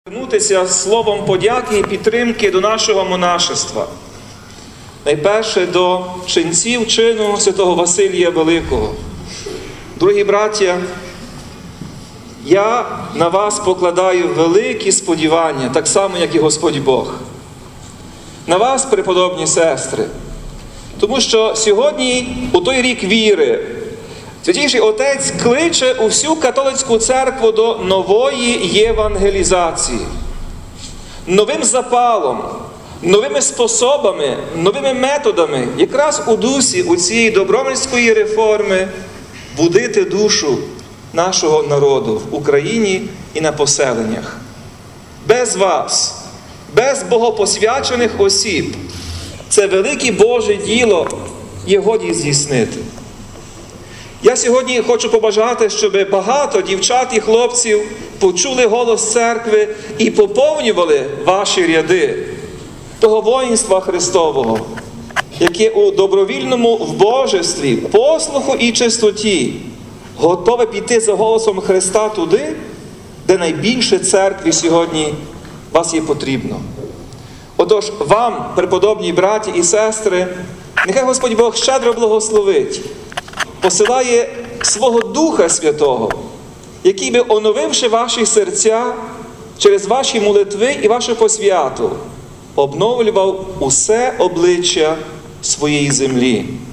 Звернутися словом подяки і підтримки до нашого монашества. Найперше до ченців чину святого Василія Великого. Дорогі браття, я на вас покладаю великі сподівання, так само, як і Господь Бог. На вас, преподобні сестри. Тому що сьогодні, у той рік віри, Святійший Отець кличе усю католицьку церкву до нової євангелізації. Новим запалом, новими способами, новими методами, якраз у дусі у цієї добромольської реформи будити душу нашого народу в Україні і на поселеннях. Без вас, без богопосвячених осіб, це велике Боже діло є годі здійснити. Я сьогодні хочу побажати, щоб багато дівчат і хлопців почули голос церкви і поповнювали ваші ряди того воїнства Христового, яке у добровільному вбожестві, послуху і чистоті готове піти за голосом Христа туди, де найбільше церкві сьогодні вас є потрібно. Отож, вам, преподобні браті і сестри, нехай Господь Бог щедро благословить, посилає свого Духа Святого, який би, оновивши ваші серця через ваші молитви і вашу посвяту, обновлював усе обличчя своєї землі.